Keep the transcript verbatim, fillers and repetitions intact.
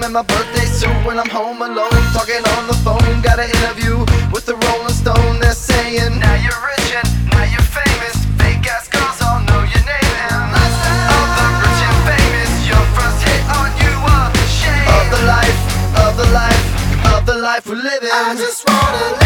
in my birthday suit when I'm home alone, talking on the phone. Got an interview with the Rolling Stone. They're saying, now you're rich and now you're famous. Fake ass girls all know your name. And of the rich and famous, your first hit on you a shame. Of the life, of the life, of the life we're living. I just wanna